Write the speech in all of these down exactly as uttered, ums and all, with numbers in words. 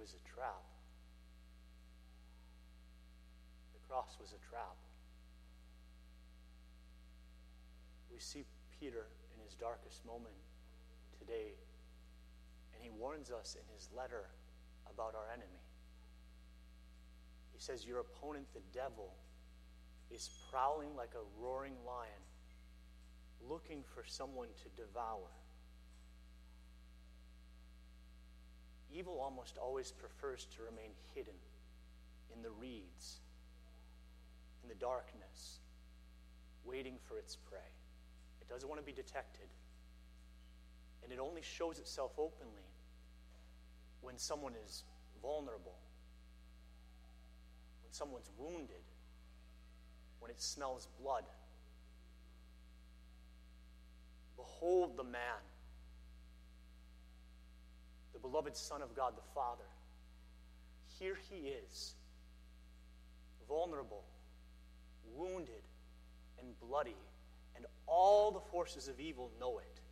was a trap. The cross was a trap. We see Peter in his darkest moment today, and he warns us in his letter about our enemy. He says, your opponent, the devil, is prowling like a roaring lion, looking for someone to devour. Evil almost always prefers to remain hidden in the reeds, in the darkness, waiting for its prey. It doesn't want to be detected. And it only shows itself openly when someone is vulnerable, when someone's wounded, when it smells blood. Behold the man, the beloved Son of God the Father. Here he is, vulnerable, wounded, and bloody, and all the forces of evil know it.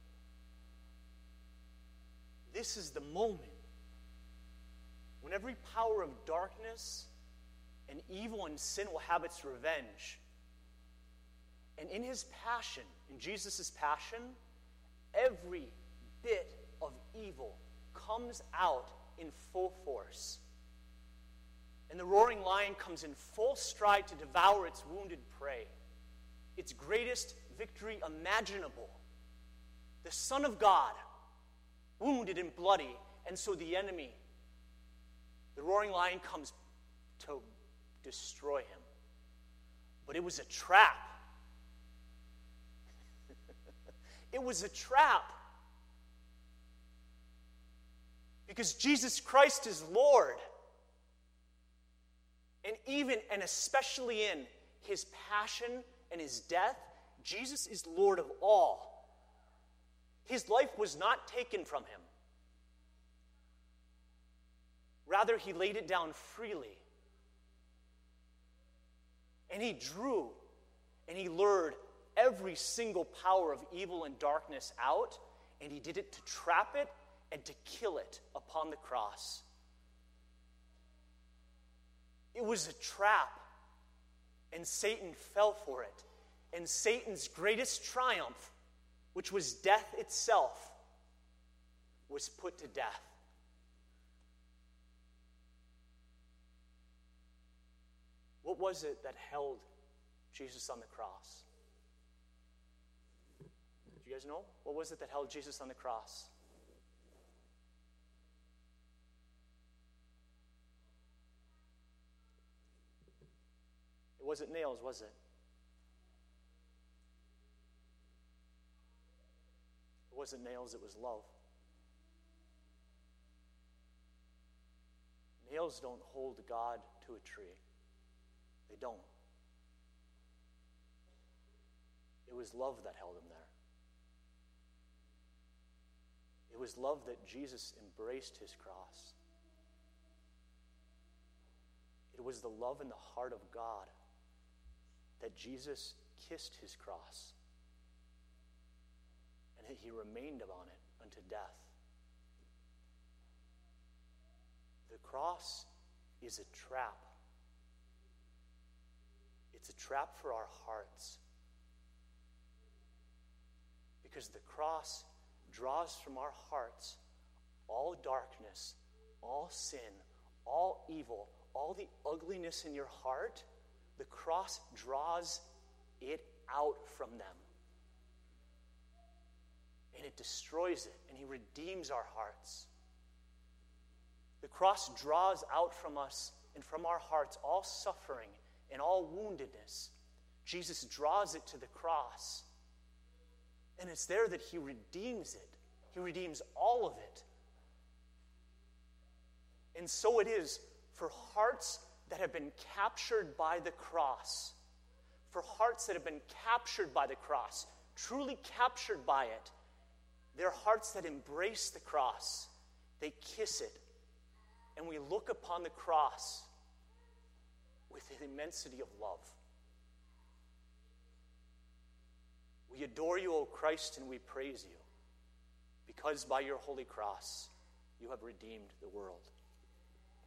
This is the moment when every power of darkness and evil and sin will have its revenge. And in his passion, in Jesus' passion, every bit of evil comes out in full force. And the roaring lion comes in full stride to devour its wounded prey, its greatest victory imaginable. The Son of God, wounded and bloody, and so the enemy, the roaring lion, comes to destroy him. But it was a trap. It was a trap. Because Jesus Christ is Lord. And even and especially in his passion and his death, Jesus is Lord of all. His life was not taken from him. Rather, he laid it down freely. And he drew and he lured every single power of evil and darkness out, and he did it to trap it and to kill it upon the cross. It was a trap, and Satan fell for it. And Satan's greatest triumph, which was death itself, was put to death. What was it that held Jesus on the cross? Do you guys know? What was it that held Jesus on the cross? It wasn't nails, was it? It wasn't nails, it was love. Nails don't hold God to a tree. They don't. It was love that held him there. It was love that Jesus embraced his cross. It was the love in the heart of God that Jesus kissed his cross, and that he remained on it unto death. The cross is a trap. It's a trap for our hearts. Because the cross draws from our hearts all darkness, all sin, all evil, all the ugliness in your heart. The cross draws it out from them. And it destroys it, and he redeems our hearts. The cross draws out from us and from our hearts all suffering and all woundedness. Jesus draws it to the cross. And it's there that he redeems it. He redeems all of it. And so it is for hearts that have been captured by the cross. For hearts that have been captured by the cross, truly captured by it. They're hearts that embrace the cross. They kiss it. And we look upon the cross with an immensity of love. We adore you, O Christ, and we praise you, because by your holy cross you have redeemed the world.